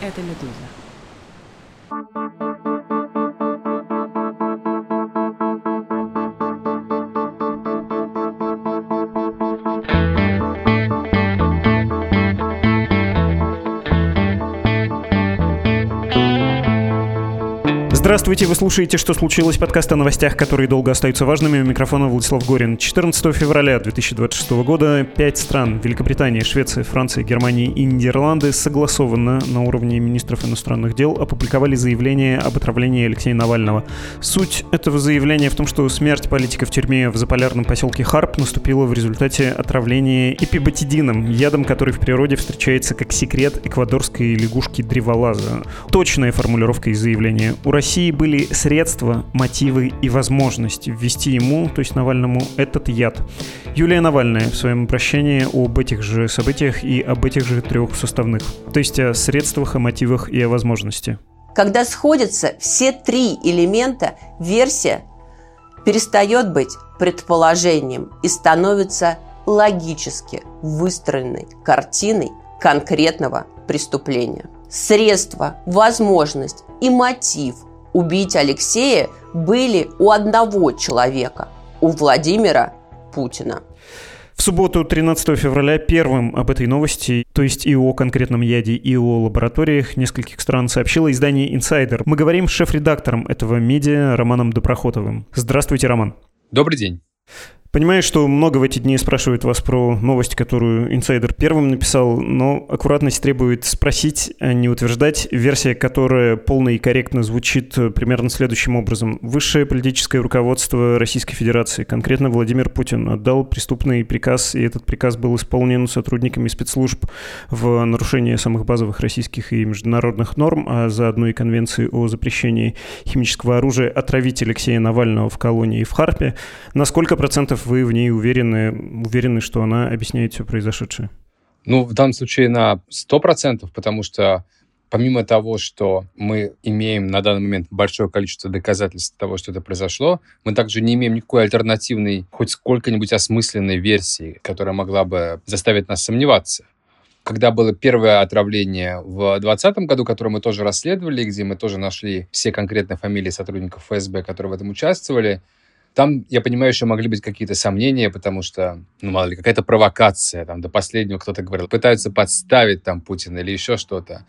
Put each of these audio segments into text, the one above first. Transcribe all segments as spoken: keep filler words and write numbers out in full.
это «Медуза». Здравствуйте, вы слушаете «Что случилось?» Подкаст о новостях, которые долго остаются важными. У микрофона Владислав Горин. четырнадцатого февраля две тысячи двадцать шестого года пять стран — Великобритания, Швеция, Франция, Германия и Нидерланды — согласованно на уровне министров иностранных дел опубликовали заявление об отравлении Алексея Навального. Суть этого заявления в том, что смерть политика в тюрьме в заполярном поселке Харп наступила в результате отравления эпиботидином, ядом, который в природе встречается как секрет эквадорской лягушки-древолаза. Точная формулировка из заявления. У России были средства, мотивы и возможности ввести ему, то есть Навальному, этот яд. Юлия Навальная в своем обращении об этих же событиях и об этих же трех составных, то есть о средствах, о мотивах и о возможности. Когда сходятся все три элемента, версия перестает быть предположением и становится логически выстроенной картиной конкретного преступления. Средства, возможность и мотив убить Алексея были у одного человека, у Владимира Путина. В субботу, тринадцатого февраля, первым об этой новости, то есть и о конкретном яде, и о лабораториях нескольких стран, сообщило издание «Инсайдер». Мы говорим с шеф-редактором этого медиа Романом Доброхотовым. Здравствуйте, Роман. Добрый день. Понимаю, что много в эти дни спрашивают вас про новость, которую «Инсайдер» первым написал, но аккуратность требует спросить, а не утверждать. Версия, которая полно и корректно звучит примерно следующим образом. Высшее политическое руководство Российской Федерации, конкретно Владимир Путин, отдал преступный приказ, и этот приказ был исполнен сотрудниками спецслужб в нарушение самых базовых российских и международных норм, а заодно и Конвенции о запрещении химического оружия, отравить Алексея Навального в колонии в Харпе. На сколько процентов вы в ней уверены, уверены, что она объясняет все произошедшее? Ну, в данном случае на сто процентов, потому что помимо того, что мы имеем на данный момент большое количество доказательств того, что это произошло, мы также не имеем никакой альтернативной, хоть сколько-нибудь осмысленной версии, которая могла бы заставить нас сомневаться. Когда было первое отравление в двадцатом году, которое мы тоже расследовали, где мы тоже нашли все конкретные фамилии сотрудников эф эс бэ, которые в этом участвовали, там, я понимаю, еще могли быть какие-то сомнения, потому что, ну, мало ли, какая-то провокация, там, до последнего кто-то говорил, пытаются подставить там Путина или еще что-то.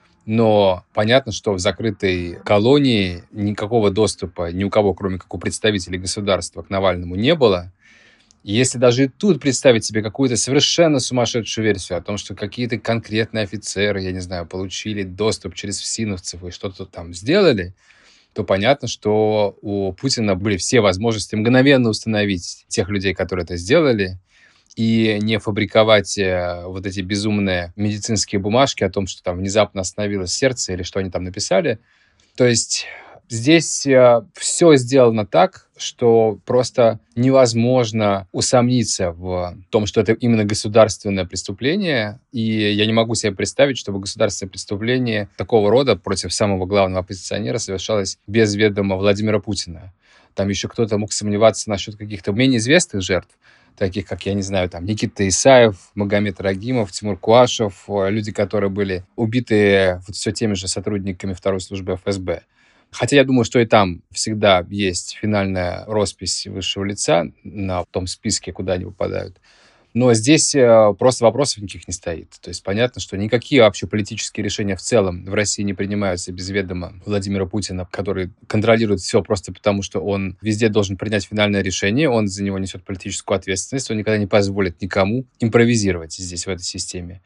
Но понятно, что в закрытой колонии никакого доступа ни у кого, кроме как у представителей государства, к Навальному не было. И если даже и тут представить себе какую-то совершенно сумасшедшую версию о том, что какие-то конкретные офицеры, я не знаю, получили доступ через ФСИНовцев и что-то там сделали, то понятно, что у Путина были все возможности мгновенно установить тех людей, которые это сделали, и не фабриковать вот эти безумные медицинские бумажки о том, что там внезапно остановилось сердце или что они там написали. То есть здесь все сделано так, что просто невозможно усомниться в том, что это именно государственное преступление. И я не могу себе представить, чтобы государственное преступление такого рода против самого главного оппозиционера совершалось без ведома Владимира Путина. Там еще кто-то мог сомневаться насчет каких-то менее известных жертв, таких как, я не знаю, там Никита Исаев, Магомед Рагимов, Тимур Куашев, люди, которые были убиты вот все теми же сотрудниками второй службы эф эс бэ. Хотя я думаю, что и там всегда есть финальная роспись высшего лица на том списке, куда они попадают. Но здесь просто вопросов никаких не стоит. То есть понятно, что никакие вообще политические решения в целом в России не принимаются без ведома Владимира Путина, который контролирует все просто потому, что он везде должен принять финальное решение, он за него несет политическую ответственность, он никогда не позволит никому импровизировать здесь, в этой системе.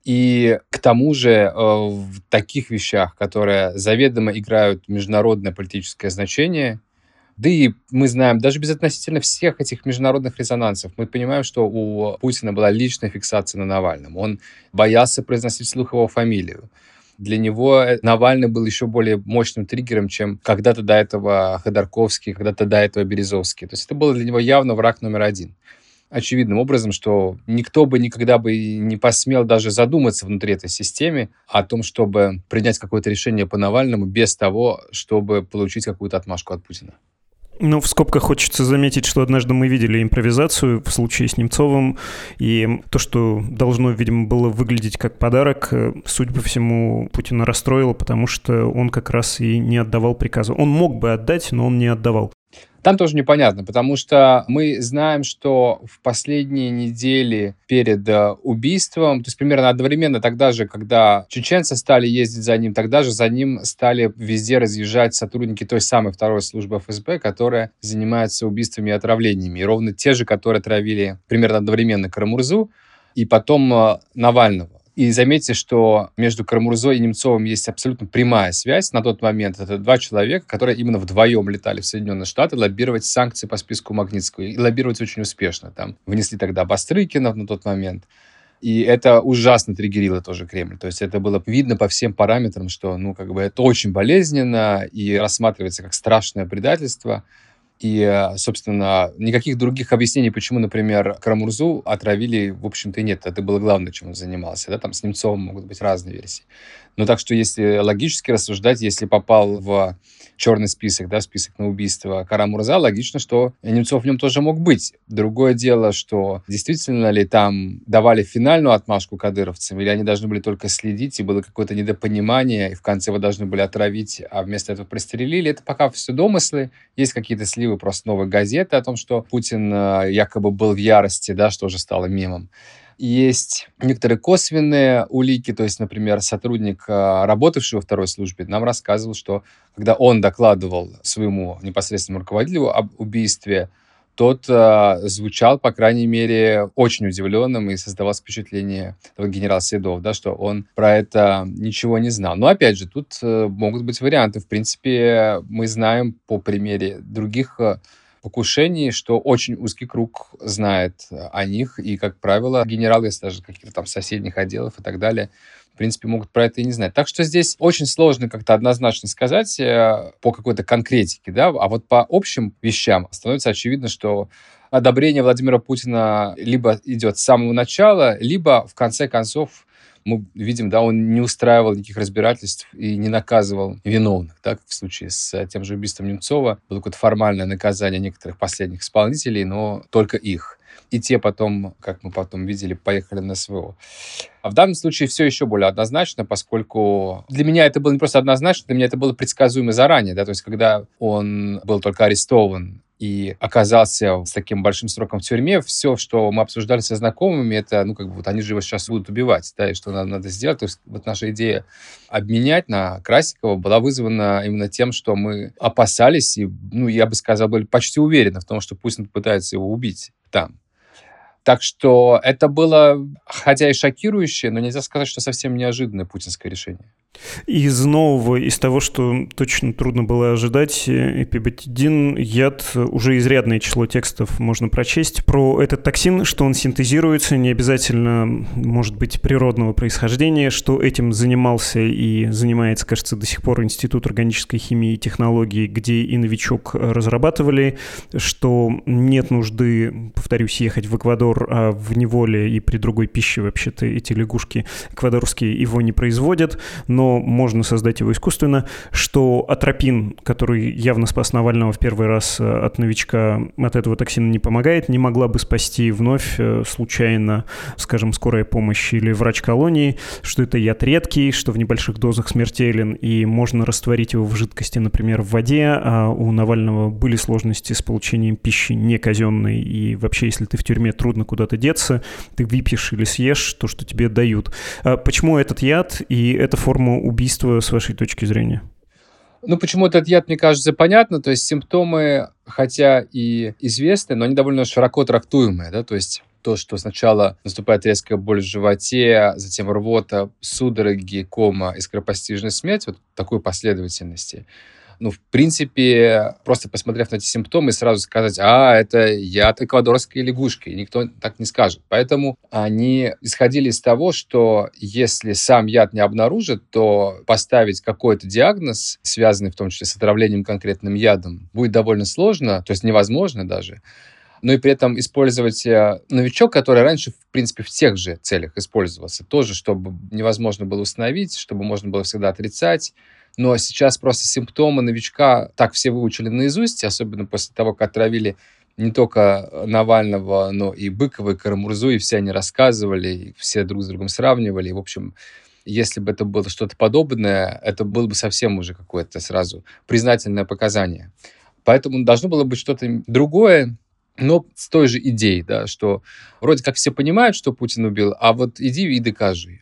И к тому же в таких вещах, которые заведомо играют международное политическое значение, да и мы знаем, даже безотносительно всех этих международных резонансов, мы понимаем, что у Путина была личная фиксация на Навальном. Он боялся произносить вслух его фамилию. Для него Навальный был еще более мощным триггером, чем когда-то до этого Ходорковский, когда-то до этого Березовский. То есть это был для него явно враг номер один. Очевидным образом, что никто бы никогда бы не посмел даже задуматься внутри этой системы о том, чтобы принять какое-то решение по Навальному без того, чтобы получить какую-то отмашку от Путина. Ну, в скобках хочется заметить, что однажды мы видели импровизацию в случае с Немцовым, и то, что должно, видимо, было выглядеть как подарок, судя по всему, Путина расстроило, потому что он как раз и не отдавал приказа. Он мог бы отдать, но он не отдавал. Там тоже непонятно, потому что мы знаем, что в последние недели перед убийством, то есть примерно одновременно тогда же, когда чеченцы стали ездить за ним, тогда же за ним стали везде разъезжать сотрудники той самой второй службы эф эс бэ, которая занимается убийствами и отравлениями. И ровно те же, которые отравили примерно одновременно Карамурзу и потом Навального. И заметьте, что между Карамурзой и Немцовым есть абсолютно прямая связь на тот момент. Это два человека, которые именно вдвоем летали в Соединенные Штаты лоббировать санкции по списку Магнитского. И лоббировать очень успешно. Там внесли тогда Бастрыкина на тот момент. И это ужасно триггерило тоже Кремль. То есть это было видно по всем параметрам, что ну, как бы это очень болезненно и рассматривается как страшное предательство. И, собственно, никаких других объяснений, почему, например, Карамурзу отравили, в общем-то, и нет. Это было главное, чем он занимался. Да? Там с Немцовым могут быть разные версии. Но так что, если логически рассуждать, если попал в черный список, да, список на убийство Кара-Мурза, логично, что Немцов в нем тоже мог быть. Другое дело, что действительно ли там давали финальную отмашку кадыровцам, или они должны были только следить, и было какое-то недопонимание, и в конце его должны были отравить, а вместо этого пристрелили. Это пока все домыслы. Есть какие-то сливы просто новой газеты о том, что Путин якобы был в ярости, да, что уже стало мемом. Есть некоторые косвенные улики, то есть, например, сотрудник, работавший во второй службе, нам рассказывал, что когда он докладывал своему непосредственному руководителю об убийстве, тот э, звучал, по крайней мере, очень удивленным и создавал впечатление генерал Седов, да, что он про это ничего не знал. Но, опять же, тут э, могут быть варианты. В принципе, мы знаем по примере других э, покушений, что очень узкий круг знает о них, и, как правило, генералы, если даже каких-то там соседних отделов и так далее, в принципе, могут про это и не знать. Так что здесь очень сложно как-то однозначно сказать э, по какой-то конкретике, да, а вот по общим вещам становится очевидно, что одобрение Владимира Путина либо идет с самого начала, либо, в конце концов, мы видим, да, он не устраивал никаких разбирательств и не наказывал виновных, так, в случае с тем же убийством Немцова. Было какое-то формальное наказание некоторых последних исполнителей, но только их. И те потом, как мы потом видели, поехали на эс вэ о. А в данном случае все еще более однозначно, поскольку для меня это было не просто однозначно, для меня это было предсказуемо заранее, да, то есть когда он был только арестован и оказался с таким большим сроком в тюрьме, все, что мы обсуждали со знакомыми, это, ну, как бы, вот они же его сейчас будут убивать, да, и что надо, надо сделать. То есть вот наша идея обменять на Красикова была вызвана именно тем, что мы опасались и, ну, я бы сказал, были почти уверены в том, что Путин пытается его убить там. Так что это было, хотя и шокирующее, но нельзя сказать, что совсем неожиданное путинское решение. Из нового, из того, что точно трудно было ожидать, эпибетидин, яд, уже изрядное число текстов можно прочесть про этот токсин, что он синтезируется, не обязательно может быть природного происхождения, что этим занимался и занимается, кажется, до сих пор Институт органической химии и технологий, где и «Новичок» разрабатывали, что нет нужды, повторюсь, ехать в Эквадор, а в неволе и при другой пище вообще-то эти лягушки эквадорские его не производят, но можно создать его искусственно, что атропин, который явно спас Навального в первый раз от «Новичка», от этого токсина не помогает, не могла бы спасти вновь случайно, скажем, скорая помощь или врач колонии, что это яд редкий, что в небольших дозах смертелен, и можно растворить его в жидкости, например, в воде, а у Навального были сложности с получением пищи не казенной, и вообще, если ты в тюрьме, трудно куда-то деться, ты выпьешь или съешь то, что тебе дают. А почему этот яд и эта форма убийства с вашей точки зрения? Ну, почему этот яд, мне кажется, понятно. То есть симптомы, хотя и известны, но они довольно широко трактуемые, да, то есть то, что сначала наступает резкая боль в животе, затем рвота, судороги, кома и скоропостижная смерть, вот такой последовательности. Ну, в принципе, просто посмотрев на эти симптомы, сразу сказать, а, это яд эквадорской лягушки, никто так не скажет. Поэтому они исходили из того, что если сам яд не обнаружит, то поставить какой-то диагноз, связанный в том числе с отравлением конкретным ядом, будет довольно сложно, то есть невозможно даже. Но и при этом использовать новичок, который раньше, в принципе, в тех же целях использовался, тоже, чтобы невозможно было установить, чтобы можно было всегда отрицать. Но сейчас просто симптомы новичка так все выучили наизусть, особенно после того, как отравили не только Навального, но и Быкова, и Карамурзу, и все они рассказывали, и все друг с другом сравнивали. И, в общем, если бы это было что-то подобное, это было бы совсем уже какое-то сразу признательное показание. Поэтому должно было быть что-то другое, но с той же идеей, да, что вроде как все понимают, что Путин убил, а вот иди и докажи.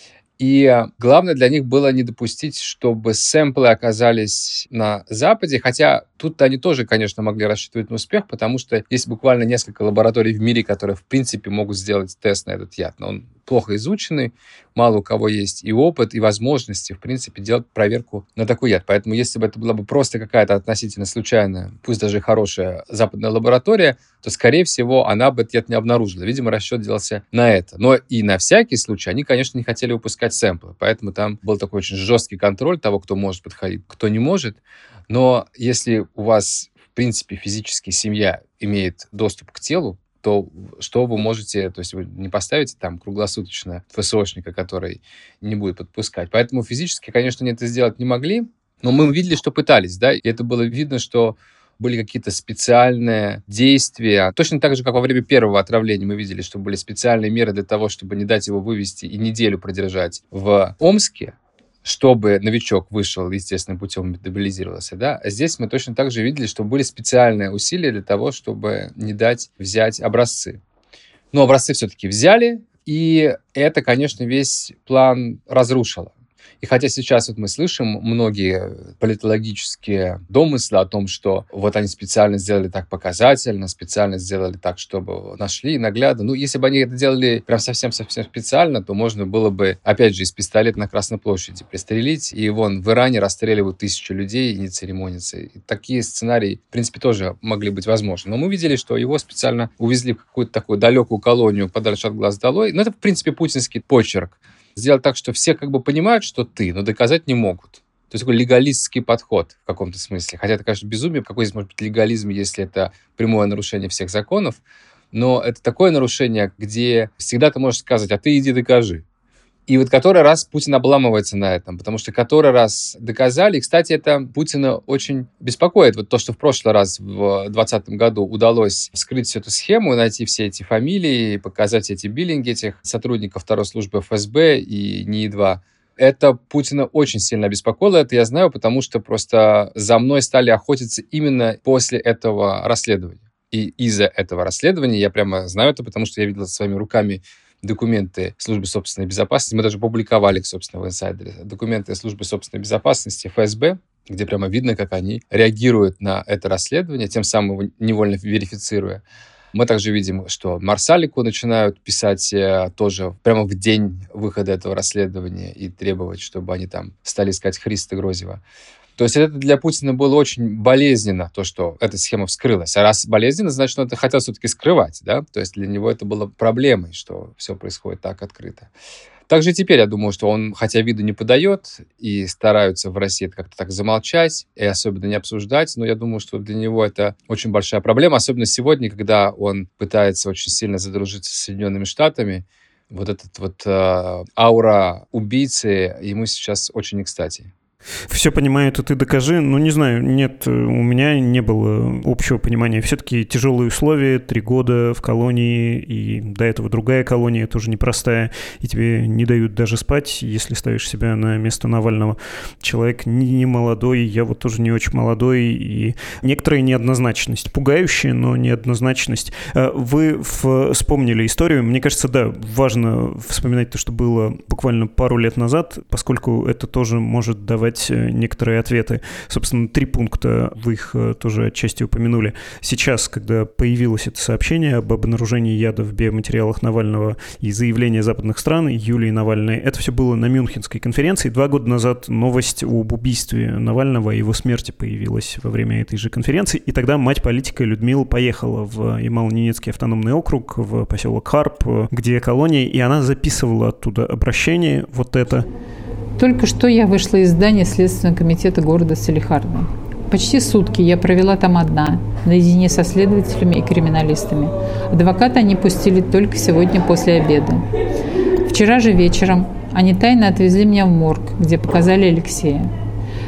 И главное для них было не допустить, чтобы сэмплы оказались на Западе, хотя тут они тоже, конечно, могли рассчитывать на успех, потому что есть буквально несколько лабораторий в мире, которые, в принципе, могут сделать тест на этот яд. Но он плохо изученный, мало у кого есть и опыт, и возможности, в принципе, делать проверку на такой яд. Поэтому если бы это была бы просто какая-то относительно случайная, пусть даже хорошая западная лаборатория, то, скорее всего, она бы этот яд не обнаружила. Видимо, расчет делался на это. Но и на всякий случай они, конечно, не хотели выпускать сэмплы, поэтому там был такой очень жесткий контроль того, кто может подходить, кто не может. Но если у вас, в принципе, физически семья имеет доступ к телу, то что вы можете, то есть вы не поставите там круглосуточно ФСОшника, который не будет подпускать. Поэтому физически, конечно, они это сделать не могли, но мы видели, что пытались, да, и это было видно, что были какие-то специальные действия. Точно так же, как во время первого отравления мы видели, что были специальные меры для того, чтобы не дать его вывести и неделю продержать в Омске, чтобы новичок вышел естественным путем, метаболизировался, да. А здесь мы точно так же видели, что были специальные усилия для того, чтобы не дать взять образцы. Но образцы все-таки взяли, и это, конечно, весь план разрушило. И хотя сейчас вот мы слышим многие политологические домыслы о том, что вот они специально сделали так показательно, специально сделали так, чтобы нашли наглядно. Ну, если бы они это делали прям совсем-совсем специально, то можно было бы, опять же, из пистолета на Красной площади пристрелить. И вон в Иране расстреливают тысячу людей и не церемонятся. И такие сценарии, в принципе, тоже могли быть возможны. Но мы видели, что его специально увезли в какую-то такую далекую колонию подальше от глаз долой. Но это, в принципе, путинский почерк. Сделать так, что все как бы понимают, что ты, но доказать не могут. То есть такой легалистский подход в каком-то смысле. Хотя это, конечно, безумие. Какой здесь может быть легализм, если это прямое нарушение всех законов? Но это такое нарушение, где всегда ты можешь сказать, а ты иди докажи. И вот который раз Путин обламывается на этом, потому что который раз доказали. И, кстати, это Путина очень беспокоит. Вот то, что в прошлый раз, в двадцатом году, удалось вскрыть всю эту схему, найти все эти фамилии, показать эти биллинги этих сотрудников второй службы эф эс бэ и НИИ два. Это Путина очень сильно обеспокоило. Это я знаю, потому что просто за мной стали охотиться именно после этого расследования. И из-за этого расследования я прямо знаю это, потому что я видел своими руками документы службы собственной безопасности. Мы даже публиковали их, собственно, в инсайдере. Документы службы собственной безопасности эф эс бэ, где прямо видно, как они реагируют на это расследование, тем самым его невольно верифицируя. Мы также видим, что Марсалику начинают писать тоже прямо в день выхода этого расследования и требовать, чтобы они там стали искать Христа Грозева. То есть это для Путина было очень болезненно, то, что эта схема вскрылась. А раз болезненно, значит, он это хотел все-таки скрывать, да? То есть для него это было проблемой, что все происходит так открыто. Также теперь я думаю, что он, хотя виду не подает, и стараются в России это как-то так замолчать, и особенно не обсуждать, но я думаю, что для него это очень большая проблема, особенно сегодня, когда он пытается очень сильно задружиться с Соединенными Штатами. Вот этот вот э, аура убийцы ему сейчас очень не кстати. Все понимают, и ты докажи. Ну, не знаю, нет, у меня не было общего понимания. Все-таки тяжелые условия, три года в колонии, и до этого другая колония, тоже непростая, и тебе не дают даже спать, если ставишь себя на место Навального. Человек не молодой, я вот тоже не очень молодой, и некоторая неоднозначность. Пугающая, но неоднозначность. Вы вспомнили историю. Мне кажется, да, важно вспоминать то, что было буквально пару лет назад, поскольку это тоже может давать некоторые ответы. Собственно, три пункта, вы их тоже отчасти упомянули. Сейчас, когда появилось это сообщение об обнаружении яда в биоматериалах Навального и заявление западных стран, Юлии Навальной, это все было на Мюнхенской конференции. Два года назад новость об убийстве Навального и его смерти появилась во время этой же конференции, и тогда мать политика Людмила поехала в Ямало-Ненецкий автономный округ, в поселок Харп, где колония, и она записывала оттуда обращение, вот это. Только что я вышла из здания Следственного комитета города Салехарда. Почти сутки я провела там одна, наедине со следователями и криминалистами. Адвоката они пустили только сегодня после обеда. Вчера же вечером они тайно отвезли меня в морг, где показали Алексея.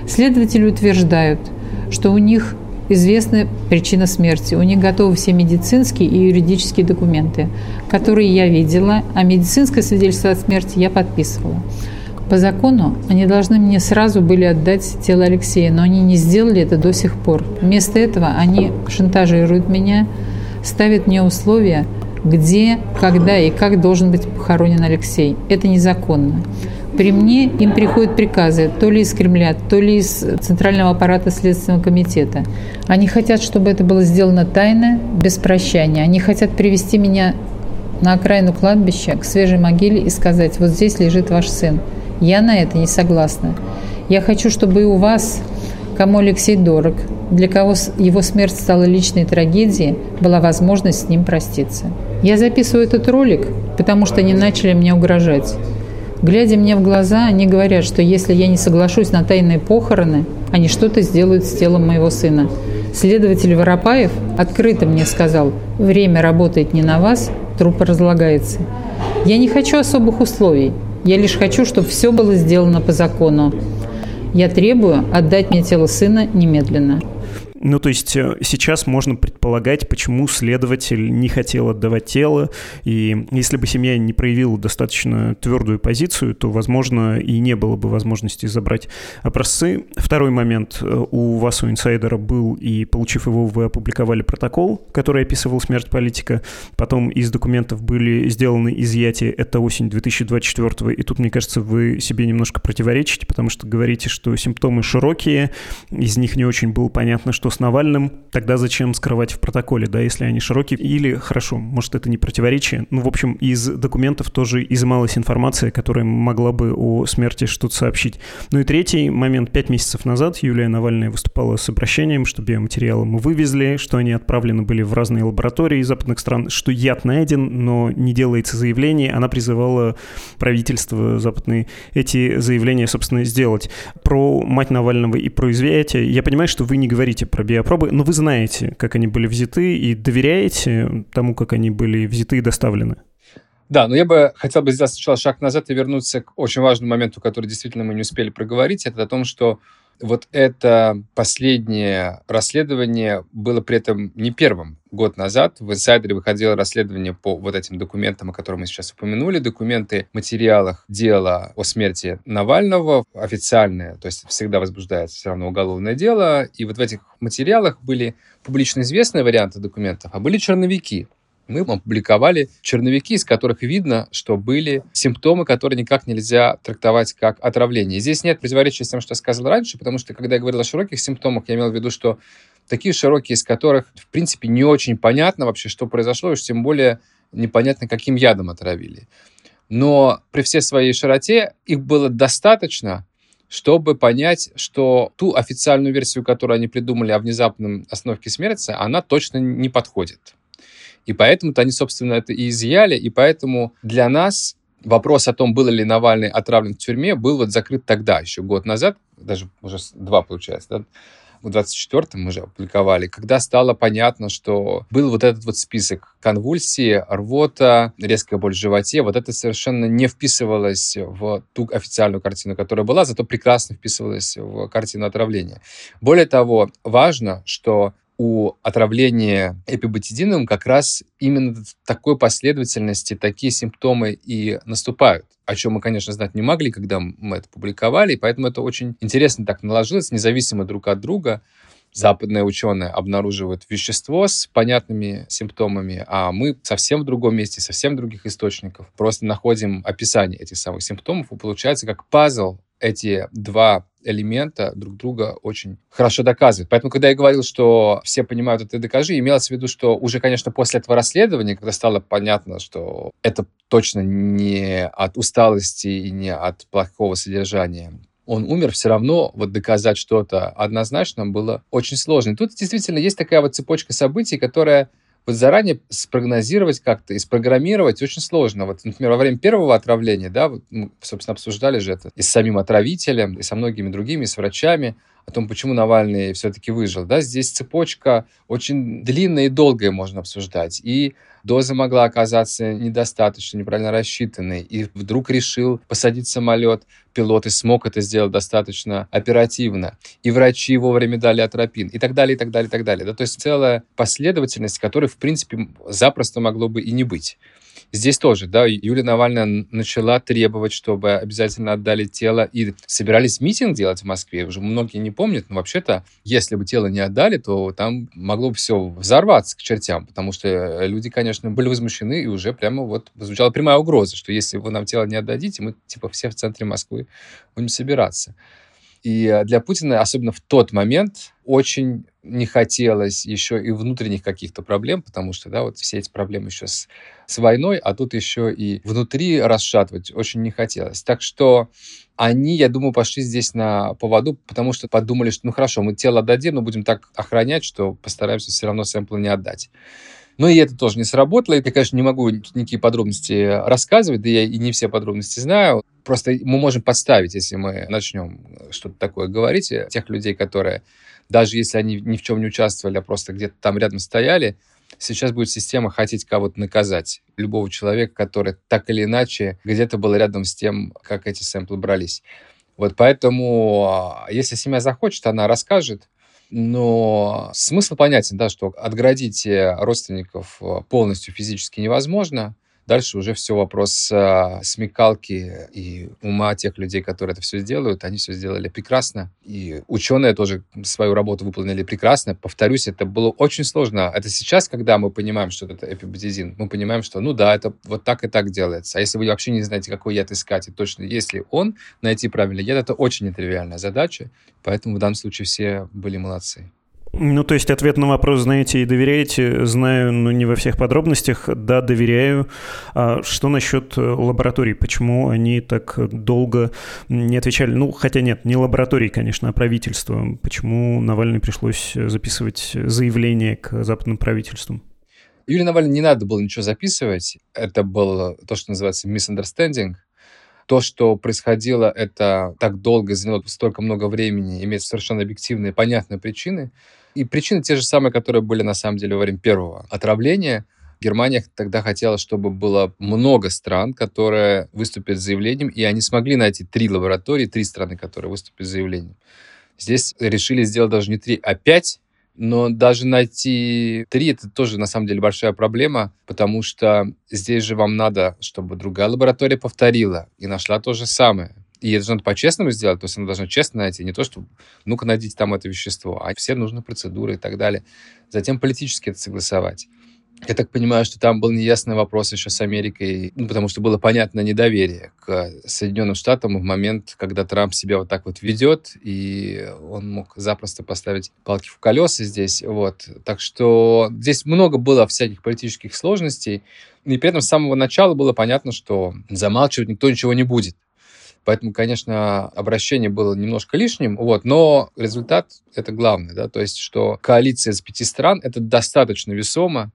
Следователи утверждают, что у них известна причина смерти, у них готовы все медицинские и юридические документы, которые я видела, а медицинское свидетельство о смерти я подписывала. По закону они должны мне сразу были отдать тело Алексея, но они не сделали это до сих пор. Вместо этого они шантажируют меня, ставят мне условия, где, когда и как должен быть похоронен Алексей. Это незаконно. При мне им приходят приказы то ли из Кремля, то ли из Центрального аппарата Следственного комитета. Они хотят, чтобы это было сделано тайно, без прощания. Они хотят привести меня на окраину кладбища, к свежей могиле и сказать: вот здесь лежит ваш сын. Я на это не согласна. Я хочу, чтобы и у вас, кому Алексей дорог, для кого его смерть стала личной трагедией, была возможность с ним проститься. Я записываю этот ролик, потому что они начали мне угрожать. Глядя мне в глаза, они говорят, что если я не соглашусь на тайные похороны, они что-то сделают с телом моего сына. Следователь Воропаев открыто мне сказал: время работает не на вас, труп разлагается. Я не хочу особых условий. Я лишь хочу, чтобы все было сделано по закону. Я требую отдать мне тело сына немедленно. Ну, то есть сейчас можно предполагать, почему следователь не хотел отдавать тело, и если бы семья не проявила достаточно твердую позицию, то, возможно, и не было бы возможности забрать образцы. Второй момент. У вас, у инсайдера, был, и, получив его, вы опубликовали протокол, который описывал смерть политика. Потом из документов были сделаны изъятия. Это осень две тысячи двадцать четвёртого, и тут, мне кажется, вы себе немножко противоречите, потому что говорите, что симптомы широкие, из них не очень было понятно, что с Навальным, тогда зачем скрывать в протоколе, да, если они широкие? Или, хорошо, может, это не противоречие, ну, в общем, из документов тоже изымалась информация, которая могла бы о смерти что-то сообщить. Ну и третий момент. Пять месяцев назад Юлия Навальная выступала с обращением, что биоматериалы мы вывезли, что они отправлены были в разные лаборатории западных стран, что яд найден, но не делается заявление. Она призывала правительство западные эти заявления, собственно, сделать. Про мать Навального и про изъятие я понимаю, что вы не говорите про биопробы, но вы знаете, как они были взяты, и доверяете тому, как они были взяты и доставлены? Да, но я бы хотел бы сделать сначала шаг назад и вернуться к очень важному моменту, который действительно мы не успели проговорить. Это о том, что вот это последнее расследование было при этом не первым. Год назад в «Инсайдере» выходило расследование по вот этим документам, о которых мы сейчас упомянули. Документы в материалах дела о смерти Навального официальные, то есть всегда возбуждается все равно уголовное дело. И вот в этих материалах были публично известные варианты документов, а были черновики. Мы опубликовали черновики, из которых видно, что были симптомы, которые никак нельзя трактовать как отравление. И здесь нет противоречия с тем, что я сказал раньше, потому что, когда я говорил о широких симптомах, я имел в виду, что такие широкие, из которых, в принципе, не очень понятно вообще, что произошло, и уж тем более непонятно, каким ядом отравили. Но при всей своей широте их было достаточно, чтобы понять, что ту официальную версию, которую они придумали о внезапном остановке смерти, она точно не подходит. И поэтому-то они, собственно, это и изъяли, и поэтому для нас вопрос о том, был ли Навальный отравлен в тюрьме, был вот закрыт тогда, еще год назад, даже уже два, получается, да? В двадцать четвёртом мы же опубликовали, когда стало понятно, что был вот этот вот список конвульсии, рвота, резкая боль в животе. Вот это совершенно не вписывалось в ту официальную картину, которая была, зато прекрасно вписывалось в картину отравления. Более того, важно, что у отравления эпибутидином как раз именно в такой последовательности такие симптомы и наступают, о чем мы, конечно, знать не могли, когда мы это публиковали, и поэтому это очень интересно так наложилось, независимо друг от друга. Западные ученые обнаруживают вещество с понятными симптомами, а мы совсем в другом месте, совсем других источников просто находим описание этих самых симптомов, и получается как пазл. Эти два элемента друг друга очень хорошо доказывают. Поэтому, когда я говорил, что все понимают это и докажи, имелось в виду, что уже, конечно, после этого расследования, когда стало понятно, что это точно не от усталости и не от плохого содержания, он умер, все равно вот доказать что-то однозначно было очень сложно. И тут действительно есть такая вот цепочка событий, которая вот заранее спрогнозировать как-то и спрограммировать очень сложно. Вот, например, во время первого отравления, да, вот мы, собственно, обсуждали же это и с самим отравителем, и со многими другими, и с врачами, о том, почему Навальный все-таки выжил. Да, здесь цепочка очень длинная и долгая, можно обсуждать. И доза могла оказаться недостаточно, неправильно рассчитанной. И вдруг решил посадить самолет. Пилот и смог это сделать достаточно оперативно. И врачи вовремя дали атропин. И так далее, и так далее, и так далее. Да, то есть целая последовательность, которой, в принципе, запросто могло бы и не быть. Здесь тоже, да, Юлия Навальная начала требовать, чтобы обязательно отдали тело, и собирались митинг делать в Москве. Уже многие не помнят, но вообще-то, если бы тело не отдали, то там могло бы все взорваться к чертям, потому что люди, конечно, были возмущены, и уже прямо вот звучала прямая угроза, что если вы нам тело не отдадите, мы типа все в центре Москвы будем собираться. И для Путина, особенно в тот момент, очень не хотелось еще и внутренних каких-то проблем, потому что, да, вот все эти проблемы еще с, с войной, а тут еще и внутри расшатывать очень не хотелось. Так что они, я думаю, пошли здесь на поводу, потому что подумали, что ну хорошо, мы тело отдадим, но будем так охранять, что постараемся все равно сэмплы не отдать. Но и это тоже не сработало. Я, конечно, не могу никакие подробности рассказывать, да я и не все подробности знаю. Просто мы можем подставить, если мы начнем что-то такое говорить, тех людей, которые, даже если они ни в чем не участвовали, а просто где-то там рядом стояли, сейчас будет система хотеть кого-то наказать. Любого человека, который так или иначе где-то был рядом с тем, как эти сэмплы брались. Вот поэтому, если семья захочет, она расскажет. Но смысл понятен, да, что отгородить родственников полностью физически невозможно. Дальше уже все вопрос э, смекалки и ума тех людей, которые это все сделают. Они все сделали прекрасно. И ученые тоже свою работу выполнили прекрасно. Повторюсь, это было очень сложно. Это сейчас, когда мы понимаем, что это эпибутизин, мы понимаем, что ну да, это вот так и так делается. А если вы вообще не знаете, какой яд искать, и точно если он, найти правильный яд, это очень нетривиальная задача. Поэтому в данном случае все были молодцы. Ну, то есть ответ на вопрос «знаете и доверяете?» знаю, но не во всех подробностях. Да, доверяю. А что насчет лабораторий? Почему они так долго не отвечали? Ну, хотя нет, не лаборатории, конечно, а правительство. Почему Навальный пришлось записывать заявление к западным правительствам? Юлии Навальной не надо было ничего записывать. Это было то, что называется misunderstanding. То, что происходило, это так долго, заняло столько много времени, имеет совершенно объективные, понятные причины. И причины те же самые, которые были на самом деле во время первого отравления. Германия тогда хотела, чтобы было много стран, которые выступят с заявлением, и они смогли найти три лаборатории, три страны, которые выступят с заявлением. Здесь решили сделать даже не три, а пять. Но даже найти три — это тоже, на самом деле, большая проблема, потому что здесь же вам надо, чтобы другая лаборатория повторила и нашла то же самое. И это же надо по-честному сделать, то есть она должна честно найти, не то, что ну-ка найдите там это вещество, а все нужны процедуры и так далее. Затем политически это согласовать. Я так понимаю, что там был неясный вопрос еще с Америкой, ну, потому что было понятно недоверие к Соединенным Штатам в момент, когда Трамп себя вот так вот ведет, и он мог запросто поставить палки в колеса здесь. Вот. Так что здесь много было всяких политических сложностей, и при этом с самого начала было понятно, что замалчивать никто ничего не будет. Поэтому, конечно, обращение было немножко лишним, вот, но результат — это главное, да, то есть, что коалиция из пяти стран — это достаточно весомо,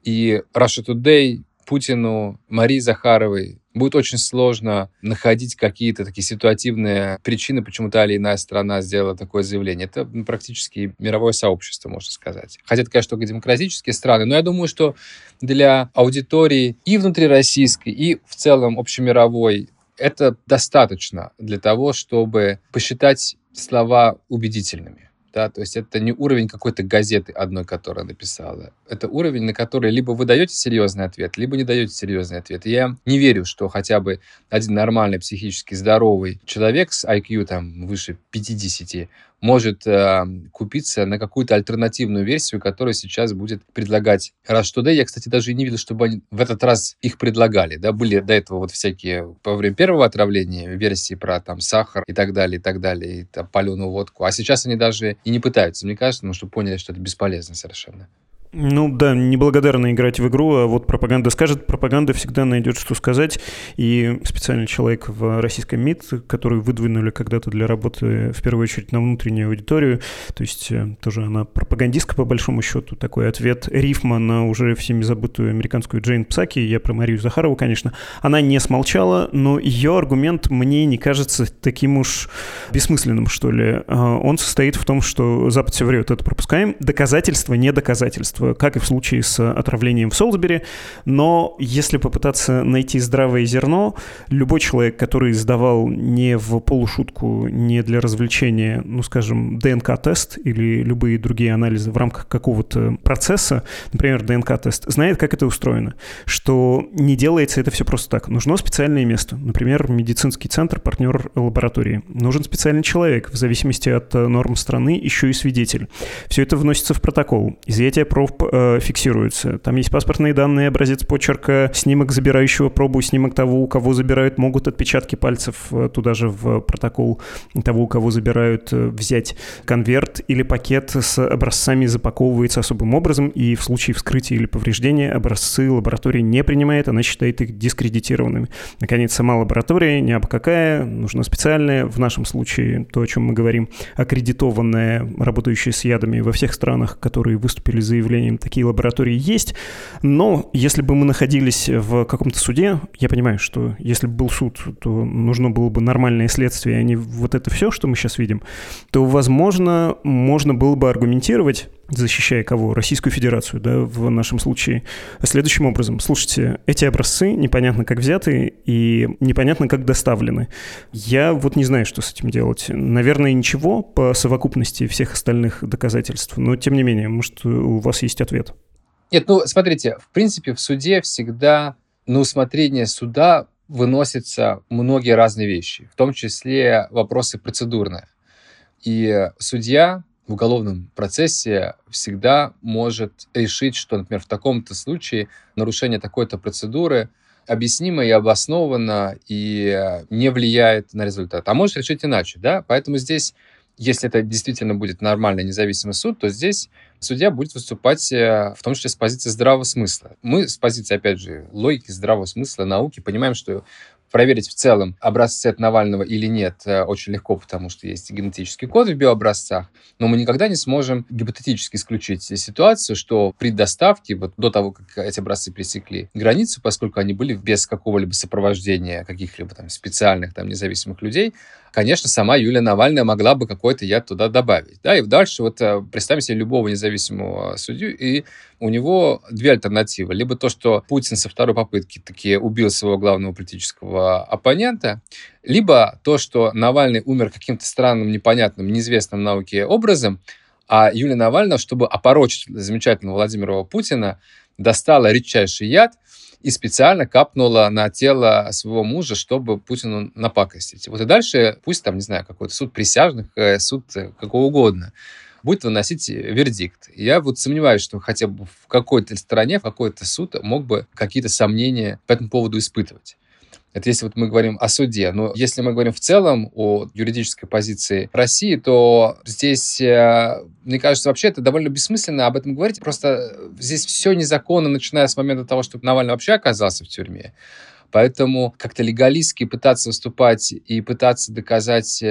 и Russia Today, Путину, Марии Захаровой будет очень сложно находить какие-то такие ситуативные причины, почему та или иная страна сделала такое заявление. Это практически мировое сообщество, можно сказать. Хотя это, конечно, только демократические страны, но я думаю, что для аудитории и внутрироссийской, и в целом общемировой это достаточно для того, чтобы посчитать слова убедительными. Да? То есть это не уровень какой-то газеты одной, которая написала. Это уровень, на который либо вы даете серьезный ответ, либо не даете серьезный ответ. И я не верю, что хотя бы один нормальный, психически здоровый человек с ай кью там, выше пятидесяти может э, купиться на какую-то альтернативную версию, которую сейчас будет предлагать Russia Today. Я, кстати, даже и не видел, чтобы они в этот раз их предлагали. Да? Были до этого вот всякие, во время первого отравления, версии про там сахар и так далее, и так далее, и там, паленую водку. А сейчас они даже и не пытаются, мне кажется, потому что поняли, что это бесполезно совершенно. Ну да, неблагодарно играть в игру, а вот пропаганда скажет, пропаганда всегда найдет, что сказать. И специальный человек в российском МИД, который выдвинули когда-то для работы в первую очередь на внутреннюю аудиторию, то есть тоже она пропагандистка по большому счету, такой ответ рифма на уже всеми забытую американскую Джейн Псаки, я про Марию Захарову, конечно, она не смолчала, но ее аргумент мне не кажется таким уж бессмысленным, что ли. Он состоит в том, что Запад все врет, это пропускаем, доказательства не доказательства, как и в случае с отравлением в Солсбери, но если попытаться найти здравое зерно, любой человек, который сдавал не в полушутку, не для развлечения, ну, скажем, ДНК-тест или любые другие анализы в рамках какого-то процесса, например, ДНК-тест, знает, как это устроено, что не делается это все просто так. Нужно специальное место, например, медицинский центр, партнер лаборатории. Нужен специальный человек, в зависимости от норм страны, еще и свидетель. Все это вносится в протокол. Изъятие проб фиксируется. Там есть паспортные данные, образец почерка, снимок забирающего пробу, снимок того, у кого забирают, могут отпечатки пальцев туда же в протокол того, у кого забирают, взять. Конверт или пакет с образцами запаковывается особым образом, и в случае вскрытия или повреждения образцы лаборатория не принимает, она считает их дискредитированными. Наконец, сама лаборатория, не абы какая, нужна специальная, в нашем случае, то, о чем мы говорим, аккредитованная, работающая с ядами во всех странах, которые выступили с заявлением, такие лаборатории есть, но если бы мы находились в каком-то суде, я понимаю, что если бы был суд, то нужно было бы нормальное следствие, а не вот это все, что мы сейчас видим, то, возможно, можно было бы аргументировать, защищая кого? Российскую Федерацию, да, в нашем случае, следующим образом. Слушайте, эти образцы непонятно как взяты и непонятно как доставлены. Я вот не знаю, что с этим делать. Наверное, ничего по совокупности всех остальных доказательств, но тем не менее, может, у вас есть ответ? Нет, ну, смотрите, в принципе, в суде всегда на усмотрение суда выносятся многие разные вещи, в том числе вопросы процедурные. И судья в уголовном процессе всегда может решить, что, например, в таком-то случае нарушение такой-то процедуры объяснимо и обосновано и не влияет на результат. А может решить иначе, да? Поэтому здесь, если это действительно будет нормальный независимый суд, то здесь судья будет выступать в том числе с позиции здравого смысла. Мы с позиции, опять же, логики, здравого смысла, науки понимаем, что проверить в целом, образцы от Навального или нет, очень легко, потому что есть генетический код в биообразцах, но мы никогда не сможем гипотетически исключить ситуацию, что при доставке, вот до того, как эти образцы пересекли границу, поскольку они были без какого-либо сопровождения каких-либо там специальных там независимых людей, конечно, сама Юлия Навальная могла бы какой-то яд туда добавить. Да, и дальше вот представим себе любого независимого судью, и у него две альтернативы. Либо то, что Путин со второй попытки таки убил своего главного политического оппонента, либо то, что Навальный умер каким-то странным, непонятным, неизвестным науке образом, а Юлия Навальная, чтобы опорочить замечательного Владимира Путина, достала редчайший яд и специально капнула на тело своего мужа, чтобы Путину напакостить. Вот и дальше пусть там, не знаю, какой-то суд присяжных, суд какого угодно будет выносить вердикт. Я вот сомневаюсь, что хотя бы в какой-то стране, в какой-то суд мог бы какие-то сомнения по этому поводу испытывать. Это если вот мы говорим о суде. Но если мы говорим в целом о юридической позиции России, то здесь, мне кажется, вообще это довольно бессмысленно об этом говорить. Просто здесь все незаконно, начиная с момента того, что Навальный вообще оказался в тюрьме. Поэтому как-то легалистски пытаться выступать и пытаться доказать,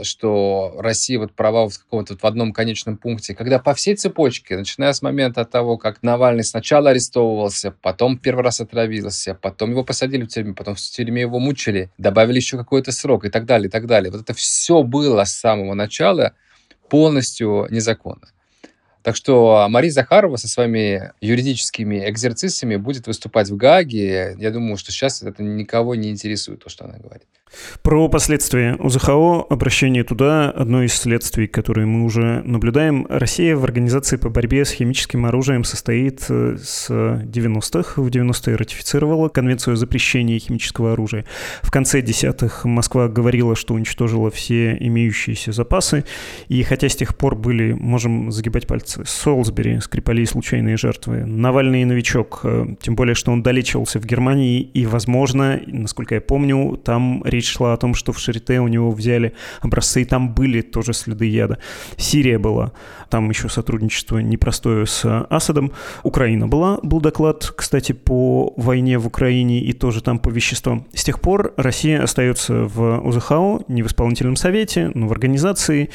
что Россия вот права в каком-то вот в одном конечном пункте, когда по всей цепочке, начиная с момента того, как Навальный сначала арестовывался, потом первый раз отравился, потом его посадили в тюрьму, потом в тюрьме его мучили, добавили еще какой-то срок и так далее, и так далее. Вот это все было с самого начала полностью незаконно. Так что Мария Захарова со своими юридическими экзерцисами будет выступать в Гааге. Я думаю, что сейчас это никого не интересует, то, что она говорит. Про последствия о зэ ха о, обращение туда, одно из следствий, которые мы уже наблюдаем. Россия в организации по борьбе с химическим оружием состоит с девяностых. В девяностые ратифицировала Конвенцию о запрещении химического оружия. В конце десятых Москва говорила, что уничтожила все имеющиеся запасы. И хотя с тех пор были, можем загибать пальцы кажется. Солсбери, Скрипали и случайные жертвы. Навальный новичок, тем более, что он долечивался в Германии, и, возможно, насколько я помню, там речь шла о том, что в Шарите у него взяли образцы, и там были тоже следы яда. Сирия была, там еще сотрудничество непростое с Асадом. Украина была, был доклад, кстати, по войне в Украине и тоже там по веществам. С тех пор Россия остается в ОЗХО, не в исполнительном совете, но в организации,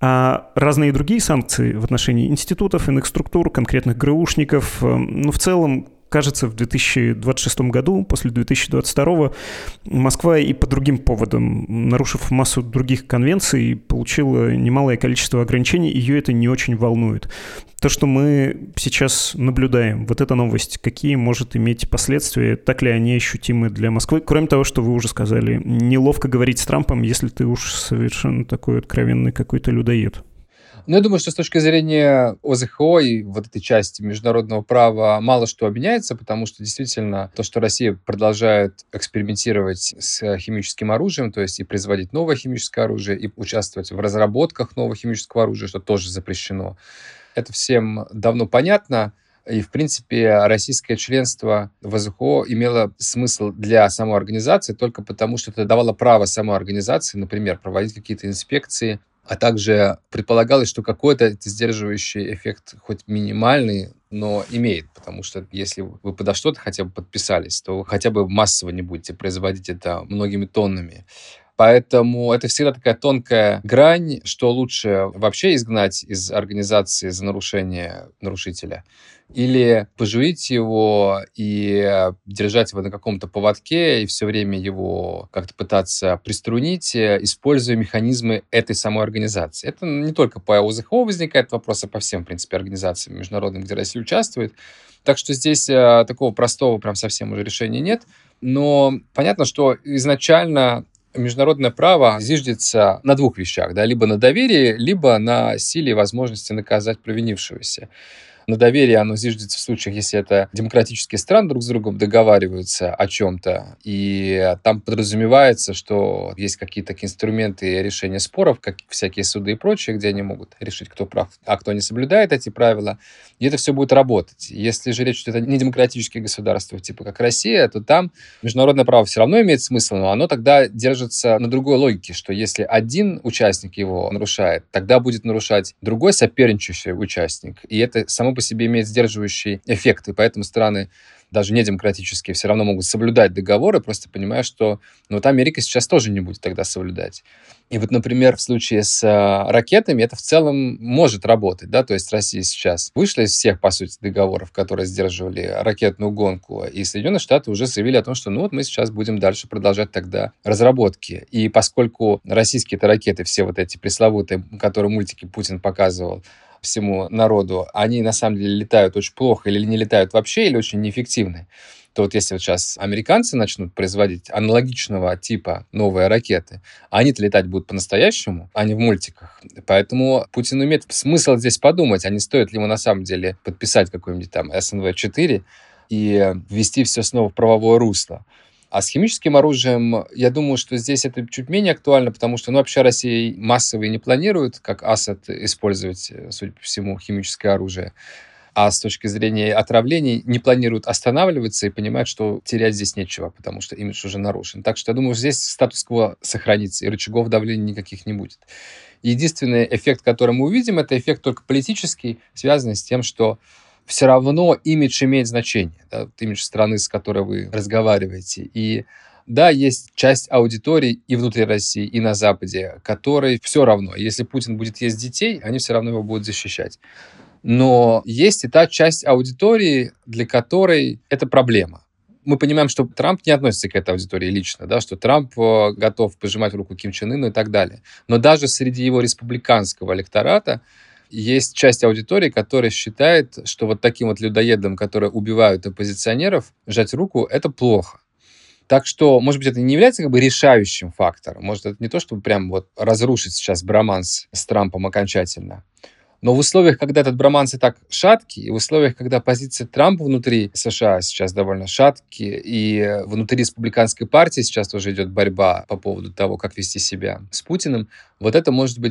а разные другие санкции в отношении институтов, иных структур, конкретных ГРУшников, ну, в целом, кажется, в две тысячи двадцать шестом году, после две тысячи двадцать второго, Москва и по другим поводам, нарушив массу других конвенций, получила немалое количество ограничений, ее это не очень волнует. То, что мы сейчас наблюдаем, вот эта новость, какие может иметь последствия, так ли они ощутимы для Москвы? Кроме того, что вы уже сказали, неловко говорить с Трампом, если ты уж совершенно такой откровенный какой-то людоед. Ну, я думаю, что с точки зрения ОЗХО и вот этой части международного права мало что обменяется, потому что действительно то, что Россия продолжает экспериментировать с химическим оружием, то есть и производить новое химическое оружие, и участвовать в разработках нового химического оружия, что тоже запрещено, это всем давно понятно. И, в принципе, российское членство в ОЗХО имело смысл для самой организации только потому, что это давало право самой организации, например, проводить какие-то инспекции, а также предполагалось, что какой-то сдерживающий эффект, хоть минимальный, но имеет, потому что если вы подо что-то хотя бы подписались, то вы хотя бы массово не будете производить это многими тоннами. Поэтому это всегда такая тонкая грань, что лучше вообще изгнать из организации за нарушение нарушителя или пожурить его и держать его на каком-то поводке и все время его как-то пытаться приструнить, используя механизмы этой самой организации. Это не только по ОЗХО возникает вопрос, а по всем, в принципе, организациям международным, где Россия участвует. Так что здесь такого простого прям совсем уже решения нет. Но понятно, что изначально международное право зиждется на двух вещах, да, либо на доверии, либо на силе и возможности наказать провинившегося. На доверие оно зиждется в случаях, если это демократические страны друг с другом договариваются о чем-то, и там подразумевается, что есть какие-то такие инструменты решения споров, как всякие суды и прочее, где они могут решить, кто прав, а кто не соблюдает эти правила, и это все будет работать. Если же речь идет о недемократических государствах, типа как Россия, то там международное право все равно имеет смысл, но оно тогда держится на другой логике, что если один участник его нарушает, тогда будет нарушать другой соперничающий участник, и это само по себе имеет сдерживающий эффект, и поэтому страны, даже недемократические, все равно могут соблюдать договоры, просто понимая, что ну, вот Америка сейчас тоже не будет тогда соблюдать. И вот, например, в случае с э, ракетами это в целом может работать, да, то есть Россия сейчас вышла из всех, по сути, договоров, которые сдерживали ракетную гонку, и Соединенные Штаты уже заявили о том, что ну вот мы сейчас будем дальше продолжать тогда разработки. И поскольку российские-то ракеты, все вот эти пресловутые, которые мультики Путин показывал всему народу, они на самом деле летают очень плохо или не летают вообще, или очень неэффективны, то вот если вот сейчас американцы начнут производить аналогичного типа новые ракеты, они-то летать будут по-настоящему, а не в мультиках. Поэтому Путин имеет смысл здесь подумать, а не стоит ли ему на самом деле подписать какой-нибудь там эс эн вэ четыре и ввести все снова в правовое русло. А с химическим оружием, я думаю, что здесь это чуть менее актуально, потому что ну, вообще Россия массово и не планирует, как Асад, использовать, судя по всему, химическое оружие. А с точки зрения отравлений не планируют останавливаться и понимают, что терять здесь нечего, потому что имидж уже нарушен. Так что я думаю, здесь статус-кво сохранится, и рычагов давления никаких не будет. Единственный эффект, который мы увидим, это эффект только политический, связанный с тем, что все равно имидж имеет значение, да, имидж страны, с которой вы разговариваете. И да, есть часть аудитории и внутри России, и на Западе, которой все равно. Если Путин будет есть детей, они все равно его будут защищать. Но есть и та часть аудитории, для которой это проблема. Мы понимаем, что Трамп не относится к этой аудитории лично, да, что Трамп готов пожимать руку Ким Чен Ыну и так далее. Но даже среди его республиканского электората есть часть аудитории, которая считает, что вот таким вот людоедам, которые убивают оппозиционеров, жать руку – это плохо. Так что, может быть, это не является как бы решающим фактором. Может, это не то, чтобы прям вот разрушить сейчас броманс с Трампом окончательно. Но в условиях, когда этот броманс и так шаткий, и в условиях, когда позиция Трампа внутри США сейчас довольно шаткие, и внутри республиканской партии сейчас тоже идет борьба по поводу того, как вести себя с Путиным, вот это может быть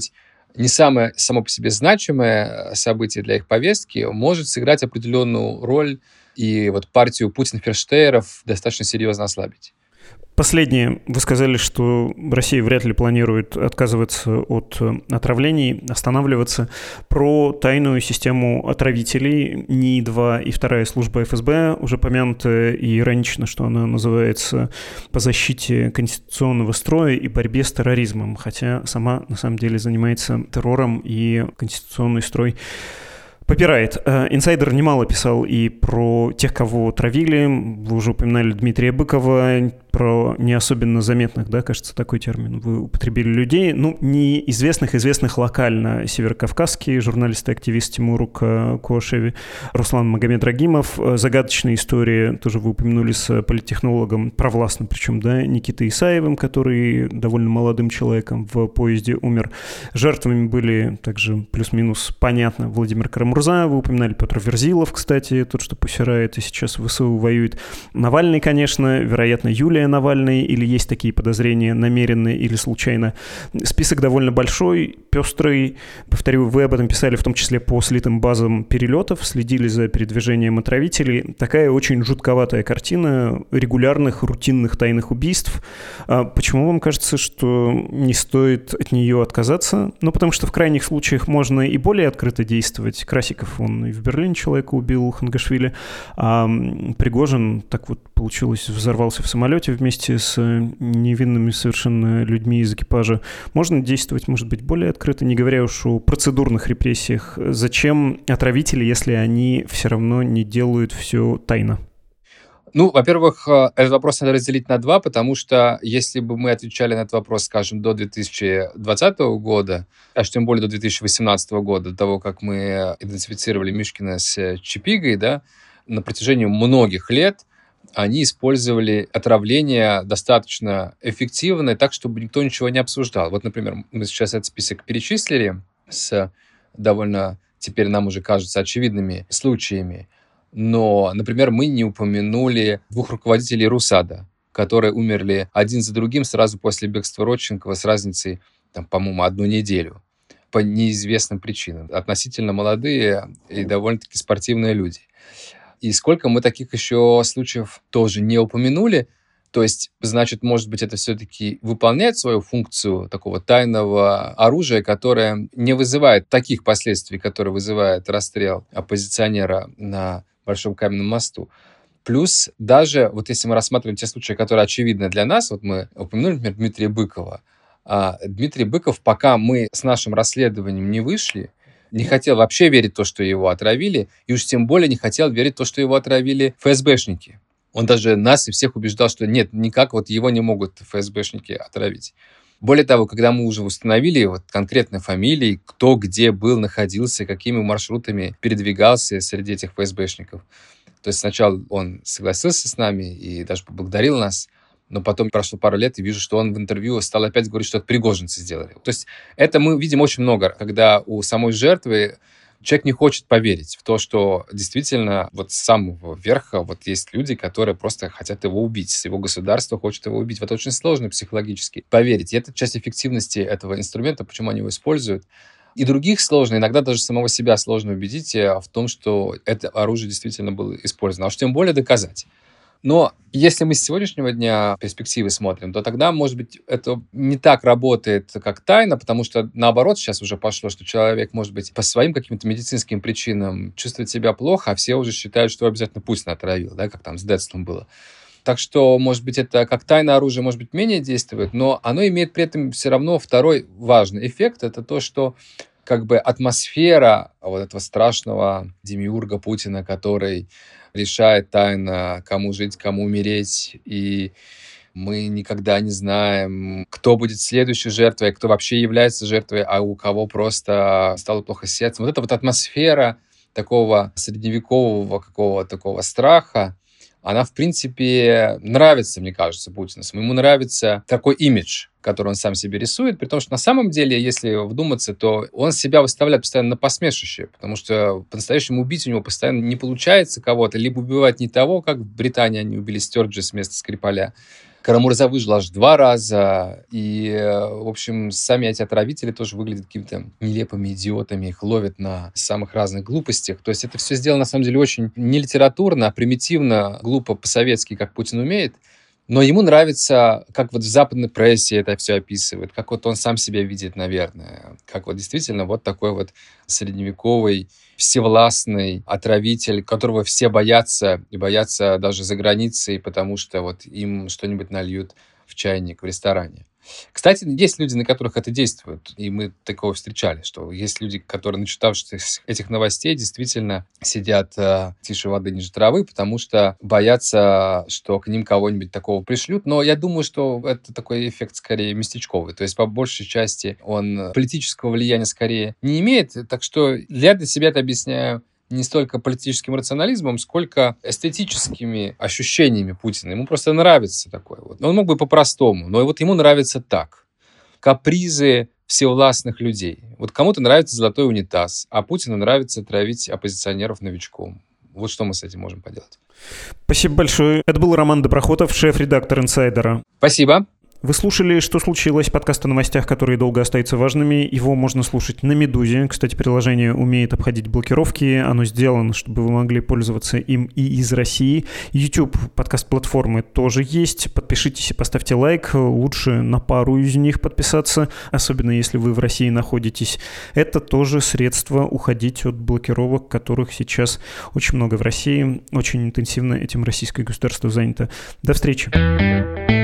не самое само по себе значимое событие для их повестки, может сыграть определенную роль и вот партию Путин-Ферштейеров достаточно серьезно ослабить. Последнее. Вы сказали, что Россия вряд ли планирует отказываться от отравлений, останавливаться. Про тайную систему отравителей НИИ два и вторая служба эф эс бэ, уже помянутая и иронично, что она называется «По защите конституционного строя и борьбе с терроризмом», хотя сама на самом деле занимается террором, и конституционный строй попирает. Инсайдер немало писал и про тех, кого травили. Вы уже упоминали Дмитрия Быкова, про не особенно заметных, да, кажется, такой термин вы употребили, людей. Ну, неизвестных, известных локально. Северокавказский журналист и активист Тимур Куашеви, Руслан Магомедрагимов. Загадочная история, тоже вы упомянули, с политтехнологом, провластным причем, да, Никитой Исаевым, который довольно молодым человеком в поезде умер. Жертвами были также плюс-минус понятно Владимир Карамурза, вы упоминали Петр Верзилов, кстати, тот, что посирает и сейчас в ВСУ воюет. Навальный, конечно, вероятно, Юлия Навальный, или есть такие подозрения, намеренные или случайно. Список довольно большой, пестрый. Повторю, вы об этом писали в том числе по слитым базам перелетов, следили за передвижением отравителей. Такая очень жутковатая картина регулярных, рутинных тайных убийств. А почему вам кажется, что не стоит от нее отказаться? Ну, потому что в крайних случаях можно и более открыто действовать. Красиков, он и в Берлине человека убил, Хангашвили, а Пригожин, так вот получилось, взорвался в самолете вместе с невинными совершенно людьми из экипажа. Можно действовать, может быть, более открыто, не говоря уж о процедурных репрессиях. Зачем отравители, если они все равно не делают все тайно? Ну, во-первых, этот вопрос надо разделить на два, потому что если бы мы отвечали на этот вопрос, скажем, до две тысячи двадцатого года, аж тем более до две тысячи восемнадцатого года, до того, как мы идентифицировали Мишкина с Чипигой, да, на протяжении многих лет они использовали отравление достаточно эффективно, так, чтобы никто ничего не обсуждал. Вот, например, мы сейчас этот список перечислили с довольно, теперь нам уже кажется, очевидными случаями. Но, например, мы не упомянули двух руководителей РУСАДА, которые умерли один за другим сразу после бегства Родченкова с разницей, там, по-моему, одну неделю по неизвестным причинам. Относительно молодые и довольно-таки спортивные люди. И сколько мы таких еще случаев тоже не упомянули. То есть, значит, может быть, это все-таки выполняет свою функцию такого тайного оружия, которое не вызывает таких последствий, которые вызывает расстрел оппозиционера на Большом каменном мосту. Плюс даже, вот если мы рассматриваем те случаи, которые очевидны для нас, вот мы упомянули, например, Дмитрия Быкова. А Дмитрий Быков, пока мы с нашим расследованием не вышли, не хотел вообще верить в то, что его отравили, и уж тем более не хотел верить в то, что его отравили эф эс бэшники. Он даже нас и всех убеждал, что нет, никак вот его не могут эф эс бэшники отравить. Более того, когда мы уже установили вот конкретные фамилии, кто где был, находился, какими маршрутами передвигался среди этих эф эс бэшников. То есть сначала он согласился с нами и даже поблагодарил нас, но потом прошло пару лет, и вижу, что он в интервью стал опять говорить, что это пригожинцы сделали. То есть это мы видим очень много, когда у самой жертвы человек не хочет поверить в то, что действительно вот с самого верха вот есть люди, которые просто хотят его убить. Его государство хочет его убить. Вот очень сложно психологически поверить. И это часть эффективности этого инструмента, почему они его используют. И других сложно, иногда даже самого себя сложно убедить в том, что это оружие действительно было использовано. А уж тем более доказать. Но если мы с сегодняшнего дня перспективы смотрим, то тогда, может быть, это не так работает, как тайна, потому что, наоборот, сейчас уже пошло, что человек, может быть, по своим каким-то медицинским причинам чувствует себя плохо, а все уже считают, что обязательно Путин отравил, да, как там с Детством было. Так что, может быть, это как тайное оружие, может быть, менее действует, но оно имеет при этом все равно второй важный эффект. Это то, что как бы атмосфера вот этого страшного демиурга Путина, который решает тайно, кому жить, кому умереть, и мы никогда не знаем, кто будет следующей жертвой, кто вообще является жертвой, а у кого просто стало плохо с сердцем. Вот эта вот атмосфера такого средневекового какого-то такого страха, она, в принципе, нравится, мне кажется, Путину. Ему нравится такой имидж, который он сам себе рисует, при том, что на самом деле, если вдуматься, то он себя выставляет постоянно на посмешище, потому что по-настоящему убить у него постоянно не получается кого-то, либо убивать не того, как в Британии они убили Стёрджес вместо Скрипаля, Карамурза выжил аж два раза. И, в общем, сами эти отравители тоже выглядят какими-то нелепыми идиотами. Их ловят на самых разных глупостях. То есть это все сделано, на самом деле, очень не литературно, а примитивно, глупо, по-советски, как Путин умеет. Но ему нравится, как вот в западной прессе это все описывают, как вот он сам себя видит, наверное. Как вот действительно вот такой вот средневековый, всевластный отравитель, которого все боятся, и боятся даже за границей, потому что вот им что-нибудь нальют в чайник в ресторане. Кстати, есть люди, на которых это действует, и мы такого встречали, что есть люди, которые, начитавшись этих новостей, действительно сидят э, тише воды ниже травы, потому что боятся, что к ним кого-нибудь такого пришлют. Но я думаю, что это такой эффект скорее местечковый, то есть по большей части он политического влияния скорее не имеет, так что я для себя это объясняю не столько политическим рационализмом, сколько эстетическими ощущениями Путина. Ему просто нравится такое. Вот. Он мог бы по-простому, но вот ему нравится так. Капризы всевластных людей. Вот кому-то нравится золотой унитаз, а Путину нравится травить оппозиционеров новичком. Вот что мы с этим можем поделать. Спасибо большое. Это был Роман Доброхотов, шеф-редактор «Инсайдера». Спасибо. Вы слушали «Что случилось?» Подкаст о новостях, которые долго остаются важными. Его можно слушать на «Медузе». Кстати, приложение умеет обходить блокировки. Оно сделано, чтобы вы могли пользоваться им и из России. YouTube, подкаст-платформы тоже есть. Подпишитесь и поставьте лайк. Лучше на пару из них подписаться, особенно если вы в России находитесь. Это тоже средство уходить от блокировок, которых сейчас очень много в России. Очень интенсивно этим российское государство занято. До встречи.